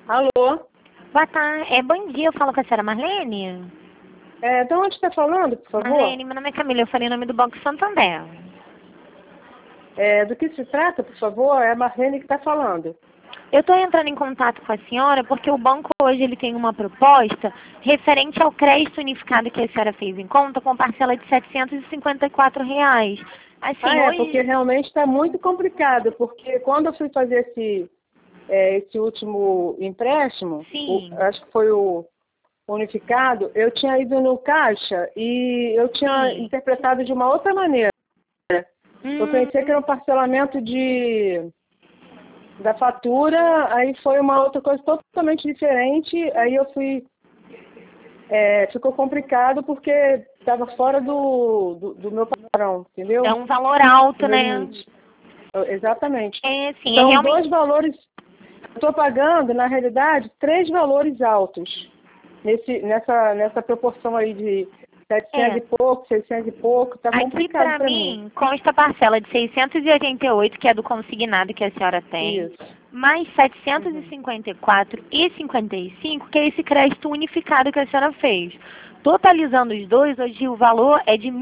Alô? Boa tarde. Bom dia, eu falo com a senhora Marlene. De onde está falando, por favor? Marlene, meu nome é Camila, eu falei em nome do Banco Santander. Do que se trata, por favor? É a Marlene que está falando. Eu estou entrando em contato com a senhora porque o banco hoje ele tem uma proposta referente ao crédito unificado que a senhora fez em conta com parcela de R$ 754. Assim, hoje... Porque realmente está muito complicado, porque quando eu fui fazer esse último empréstimo, Sim. acho que foi o unificado, eu tinha ido no caixa e eu tinha interpretado de uma outra maneira. Eu pensei que era um parcelamento da fatura, aí foi uma outra coisa totalmente diferente, aí eu fui... ficou complicado porque estava fora do meu padrão, entendeu? É um valor alto, né? Limite. Exatamente. Sim, São realmente... dois valores, eu estou pagando, na realidade, 3 valores altos, nessa proporção aí de 700 e pouco, 600 e pouco, está complicado para mim. Consta a parcela de 688, que é do consignado que a senhora tem, Isso. mais 754 e 55, que é esse crédito unificado que a senhora fez. Totalizando os dois, hoje o valor é de R$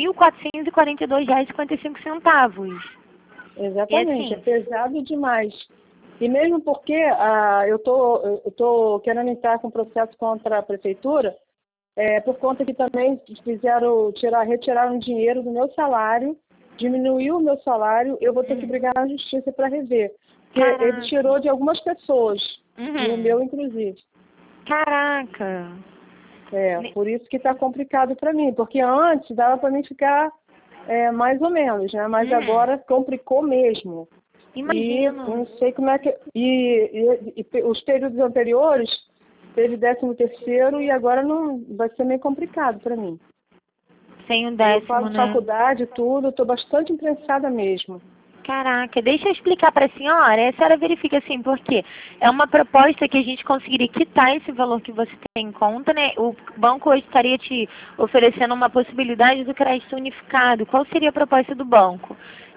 1.442,55. Exatamente, E é pesado demais. E mesmo porque eu tô querendo entrar com processo contra a prefeitura, por conta que também retiraram dinheiro do meu salário, diminuiu o meu salário, eu vou ter que brigar na justiça para rever. Porque ele tirou de algumas pessoas, e o meu inclusive. Caraca! Por isso que está complicado para mim, porque antes dava para mim ficar mais ou menos, né? Mas agora complicou mesmo. Imagino. E não sei como é que... E os períodos anteriores, teve 13º e agora não vai ser meio complicado para mim. Sem o 10º, eu faço faculdade e tudo, estou bastante interessada mesmo. Caraca, deixa eu explicar para a senhora verifica assim, porque é uma proposta que a gente conseguiria quitar esse valor que você tem em conta, né? O banco hoje estaria te oferecendo uma possibilidade do crédito unificado. Qual seria a proposta do banco?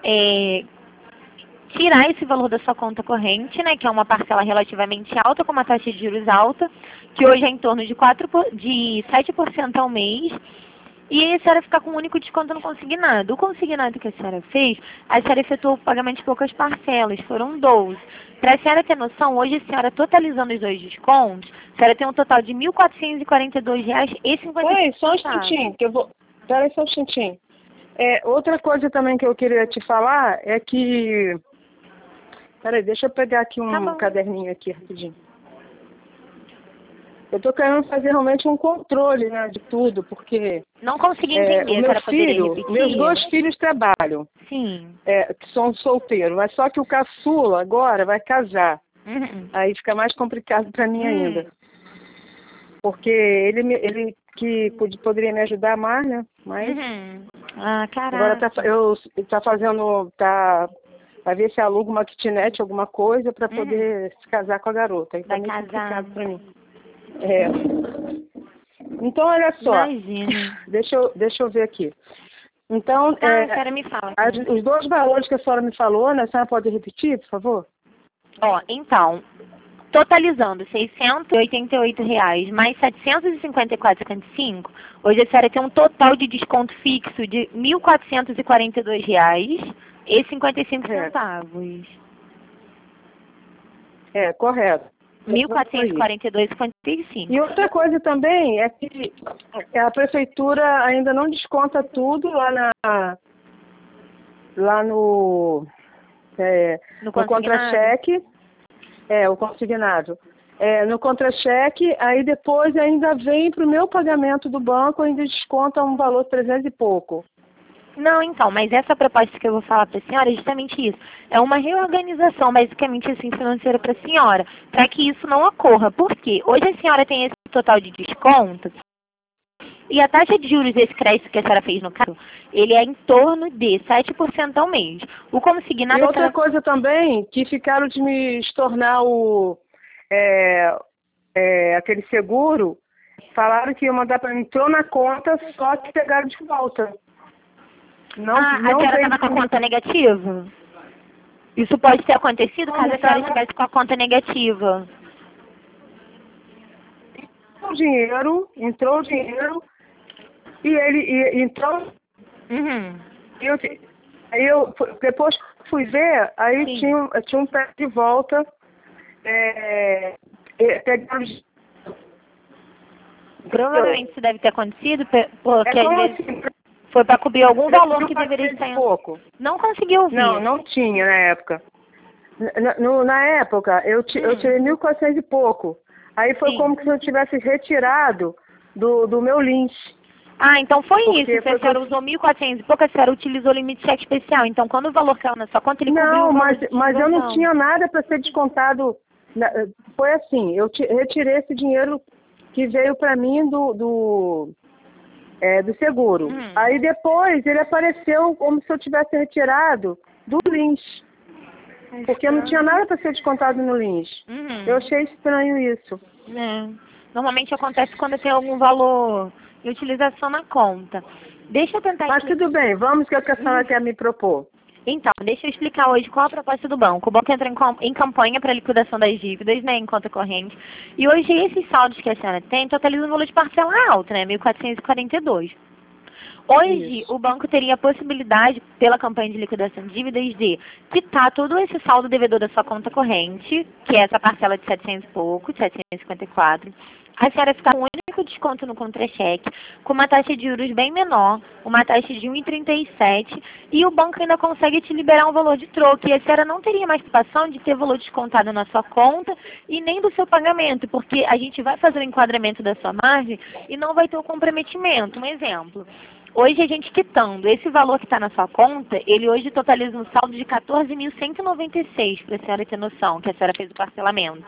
Tirar esse valor da sua conta corrente, né, que é uma parcela relativamente alta, com uma taxa de juros alta, que hoje é em torno de 7% ao mês, e aí a senhora ficar com um único desconto no consignado. O consignado que a senhora fez, a senhora efetuou o pagamento de poucas parcelas, foram 12. Para a senhora ter noção, hoje a senhora totalizando os dois descontos, a senhora tem um total de R$ 1.442,55. Peraí, só um instantinho, Peraí, só um instantinho. Outra coisa também que eu queria te falar é que... Peraí, deixa eu pegar aqui um caderninho aqui rapidinho. Eu estou querendo fazer realmente um controle, né, de tudo, porque... Não consegui entender, meus 2 filhos trabalham. Sim. Que são solteiros, mas só que o caçula agora vai casar. Aí fica mais complicado para mim ainda. Porque ele que poderia me ajudar mais, né? Mas Caraca. Agora vai ver se aluga uma kitnet, alguma coisa, para poder se casar com a garota. Aí tá meio complicado para mim. Então, olha só. Imagina. Deixa eu ver aqui. Então, a senhora me fala. os 2 valores que a senhora me falou, né? A senhora pode repetir, por favor? Então, totalizando R$ 688 mais R$ 754,55, hoje a senhora tem um total de desconto fixo de R$ 1.442,55. Correto. R$ 1.442,55. E outra coisa também é que a prefeitura ainda não desconta tudo lá no contra-cheque. O consignado. No contra-cheque, aí depois ainda vem para o meu pagamento do banco, ainda desconta um valor de 300 e pouco. Não, então, mas essa proposta que eu vou falar para a senhora é justamente isso. É uma reorganização, basicamente assim, financeira para a senhora, para que isso não ocorra. Por quê? Hoje a senhora tem esse total de desconto e a taxa de juros desse crédito que a senhora fez no caso, ele é em torno de 7% ao mês. O consignado... E outra coisa também, que ficaram de me estornar aquele seguro, falaram que ia mandar para mim, entrou na conta, só que pegaram de volta. A senhora estava com a conta negativa? Isso pode ter acontecido caso a senhora estivesse com a conta negativa. entrou o dinheiro e ele entrou. Uhum. Depois que fui ver, aí Sim. tinha um pé de volta. Pegaram. Provavelmente isso deve ter acontecido porque às como vezes assim? foi para cobrir algum valor que Não deveria passei de estar. pouco. Não conseguiu ouvir. Não tinha na época. Na época, eu tirei 1.400 e pouco. Aí foi Sim. como se eu tivesse retirado do meu lins. Ah, então foi Porque isso. Se a senhora usou 1.400 e pouco, a senhora utilizou o limite cheque especial. Então, quando o valor caiu na sua conta, ele cobriu Não, o valor de mas eu não utilização. tinha nada para ser descontado. Foi assim, eu retirei esse dinheiro que veio para mim do seguro. Aí depois ele apareceu como se eu tivesse retirado do lins. Porque não tinha nada para ser descontado no lins. Eu achei estranho isso. É. Normalmente acontece quando tem algum valor de utilização na conta. Deixa eu tentar Mas explicar. tudo bem, vamos que é o que a senhora quer me propor. Então, deixa eu explicar hoje qual a proposta do banco. O banco entra em campanha para liquidação das dívidas, né, em conta corrente. E hoje esses saldos que a senhora tem totalizam um valor de parcela alto, né, 1.442. Hoje, Isso. o banco teria a possibilidade, pela campanha de liquidação de dívidas, de quitar todo esse saldo devedor da sua conta corrente, que é essa parcela de 700 e pouco, 754. A senhora ficar com um único desconto no contra-cheque, com uma taxa de juros bem menor, uma taxa de 1,37, e o banco ainda consegue te liberar um valor de troco. E a senhora não teria mais preocupação de ter valor descontado na sua conta e nem do seu pagamento, porque a gente vai fazer o enquadramento da sua margem e não vai ter o comprometimento. Um exemplo. Hoje a gente quitando esse valor que está na sua conta, ele hoje totaliza um saldo de 14.196, para a senhora ter noção, que a senhora fez o parcelamento.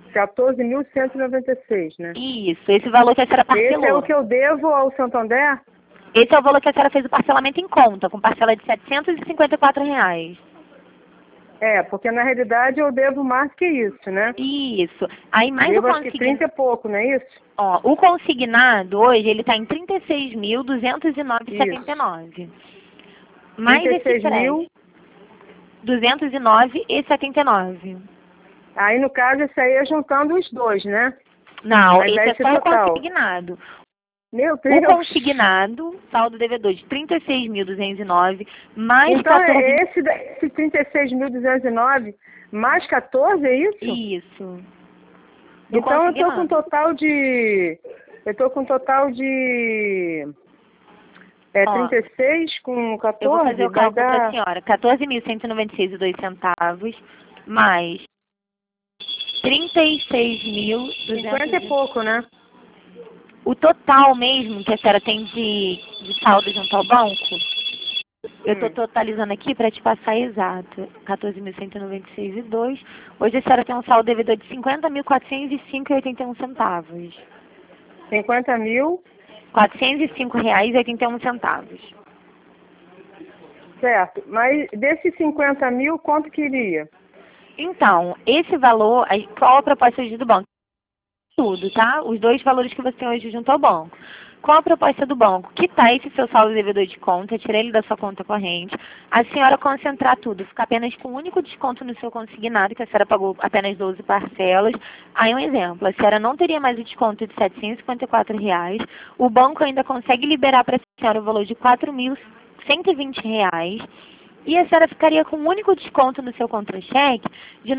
14.196, né? Isso, esse valor que a senhora parcelou. Esse é o que eu devo ao Santander? Esse é o valor que a senhora fez o parcelamento em conta, com parcela de R$ 754. Porque na realidade eu devo mais que isso, né? Isso. Aí mais Devo o acho que 30 e pouco, não é isso? Ó, o consignado hoje ele está em 36.209,79. Mais esse 36 crédito. mil. 209,79. Aí no caso esse aí é juntando os dois, né? Não, Aí esse dá é esse só o total. consignado. Meu O Deus. consignado, saldo devedor de 36.209, mais Então 14... esse 36.209 mais 14, é isso? Isso. Do Então eu tô com consignado. um total de 36 com 14, Eu vou fazer o vai cálculo para a dar senhora. 14.196,02 mais 50 e 36.200. pouco, né? O total mesmo que a senhora tem de saldo junto ao banco, eu estou totalizando aqui para te passar exato. 14.196,02. Hoje a senhora tem um saldo devedor de 50.405,81 centavos. 50 mil, R$ 405,81. certo. Mas desses 50 mil, quanto que iria? Então, esse valor, qual a proposta hoje do banco? Tudo, tá? Os dois valores que você tem hoje junto ao banco. Qual a proposta do banco? Quitar esse seu saldo devedor de conta, tirar ele da sua conta corrente, a senhora concentrar tudo, ficar apenas com um único desconto no seu consignado, que a senhora pagou apenas 12 parcelas. Aí um exemplo, a senhora não teria mais o desconto de R$ 754, o banco ainda consegue liberar para a senhora o valor de R$ 4.120, e a senhora ficaria com um único desconto no seu contra-cheque de R$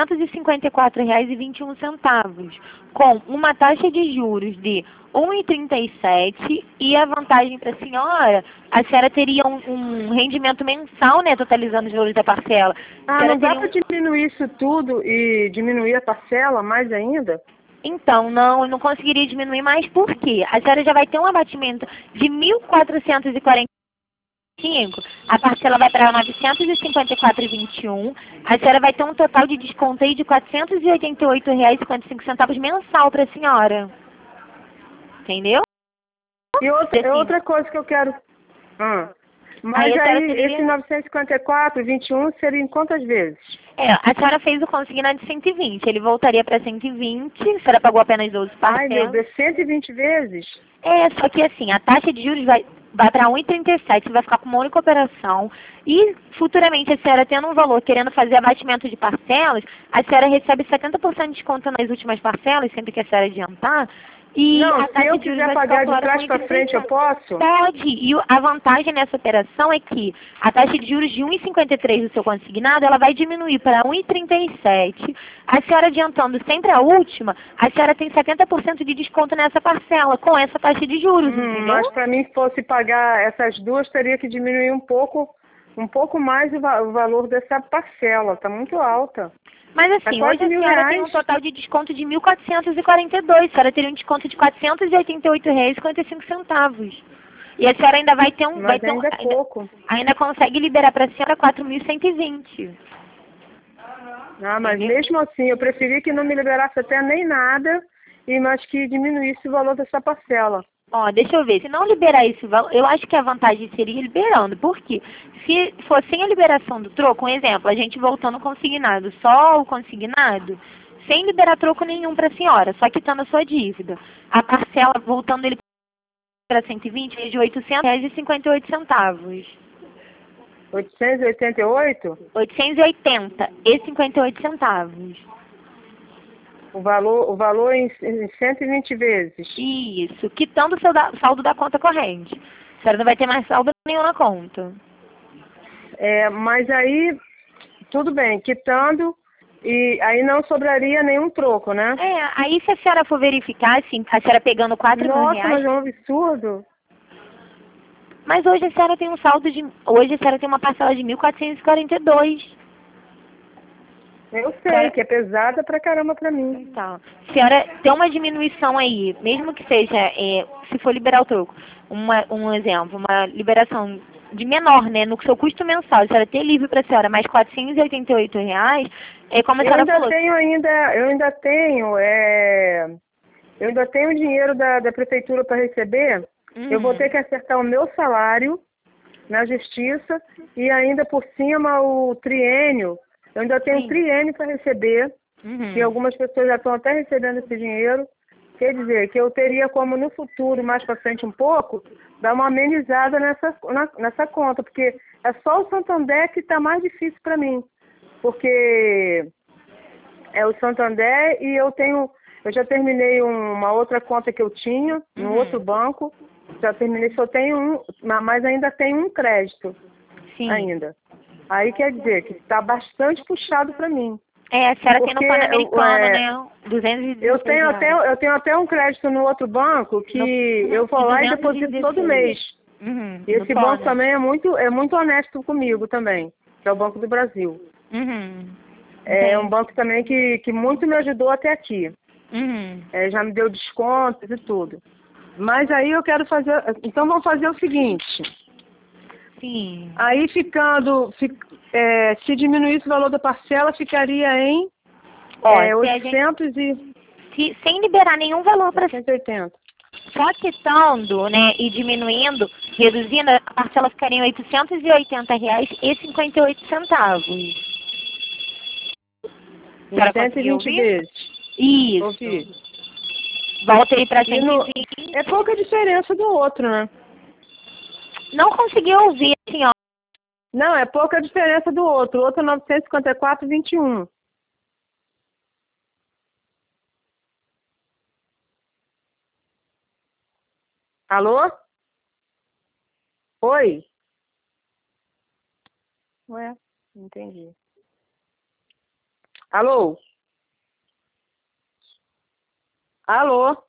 954,21, com uma taxa de juros de 1,37 e a vantagem para a senhora teria um rendimento mensal, né, totalizando os valores da parcela. Não dá para diminuir isso tudo e diminuir a parcela mais ainda? Então, não, eu não conseguiria diminuir mais, por quê? A senhora já vai ter um abatimento de 1.440. A parcela vai para 954,21. A senhora vai ter um total de desconto aí de R$ 488,55 mensal para a senhora. Entendeu? E outra coisa que eu quero... Mas aí esse 954,21 seria em quantas vezes? A senhora fez o consignado de 120. Ele voltaria para 120. A senhora pagou apenas 12 parcelas. Ai, meu Deus, 120 vezes? Só que assim, a taxa de juros vai para 1,37, vai ficar com uma única operação. E futuramente a senhora tendo um valor, querendo fazer abatimento de parcelas, a senhora recebe 70% de desconto nas últimas parcelas, sempre que a senhora adiantar. E Não, a se taxa eu de juros quiser vai ser pagar de calculada com trás para frente, eu 1,37. posso? Pode. E a vantagem nessa operação é que a taxa de juros de 1,53 do seu consignado, ela vai diminuir para 1,37. A senhora adiantando sempre a última, a senhora tem 70% de desconto nessa parcela, com essa taxa de juros, entendeu? Mas para mim, se fosse pagar essas duas, teria que diminuir um pouco mais o valor dessa parcela. Está muito alta. Mas assim, quase hoje a senhora tem um R$ 1.000. total de desconto de 1.442. A senhora teria um desconto de R$ 488,55. E a senhora ainda vai ter um... Mas ainda é pouco. Ainda consegue liberar para a senhora 4.120. Ah, mas Entendeu? mesmo assim, eu preferi que não me liberasse até nem nada, mas que diminuísse o valor dessa parcela. Ó, deixa eu ver. Se não liberar esse valor, eu acho que a vantagem seria liberando. Por quê? Se for sem a liberação do troco, um exemplo, a gente voltando consignado, só o consignado, sem liberar troco nenhum para a senhora, só quitando a sua dívida. A parcela, voltando ele para 120, é de R$ 800,58. 888? 880,58. O valor em 120 vezes. Isso, quitando o seu saldo da conta corrente. A senhora não vai ter mais saldo nenhum na conta. Mas aí, tudo bem, quitando, e aí não sobraria nenhum troco, né? Aí se a senhora for verificar, assim, a senhora pegando R$ 4.000... Nossa, mas é um absurdo. Mas hoje a senhora tem um saldo de... Hoje a senhora tem uma parcela de 1.442. Eu sei que é pesada pra caramba pra mim. Então, a senhora tem uma diminuição aí, mesmo que seja, se for liberar o troco, um exemplo, uma liberação de menor, né, no seu custo mensal, a senhora ter livre para a senhora mais R$ 488, é como a senhora falou. Eu ainda tenho dinheiro da prefeitura para receber. Eu vou ter que acertar o meu salário na justiça e ainda por cima o triênio. Eu ainda tenho um triênio para receber, que algumas pessoas já estão até recebendo esse dinheiro. Quer dizer, que eu teria como no futuro, mais para frente um pouco, dar uma amenizada nessa conta, porque é só o Santander que está mais difícil para mim. Porque é o Santander e eu já terminei uma outra conta que eu tinha, no outro banco, já terminei, só tenho mas ainda tenho um crédito. Sim. Ainda. Aí quer dizer que está bastante puxado para mim. A senhora tem no Pan-Americano, né? 216 eu tenho até um crédito no outro banco que eu vou lá e deposito todo mês. E esse banco também é muito honesto comigo também, que é o Banco do Brasil. É um banco também que muito me ajudou até aqui. Já me deu descontos e tudo. Mas aí eu quero fazer... Então vamos fazer o seguinte... Sim. Aí se diminuísse o valor da parcela, ficaria em 800 sem liberar nenhum valor para 180. Só quitando, né, e diminuindo, reduzindo, a parcela ficaria em R$ 880,58. Em 120 vezes. Isso. Ouvi. Volta aí para 120. É pouca diferença do outro, né? Não consegui ouvir, assim, ó. Não, é pouca diferença do outro. O outro é 954,21. Alô? Oi? Ué, não entendi. Alô? Alô?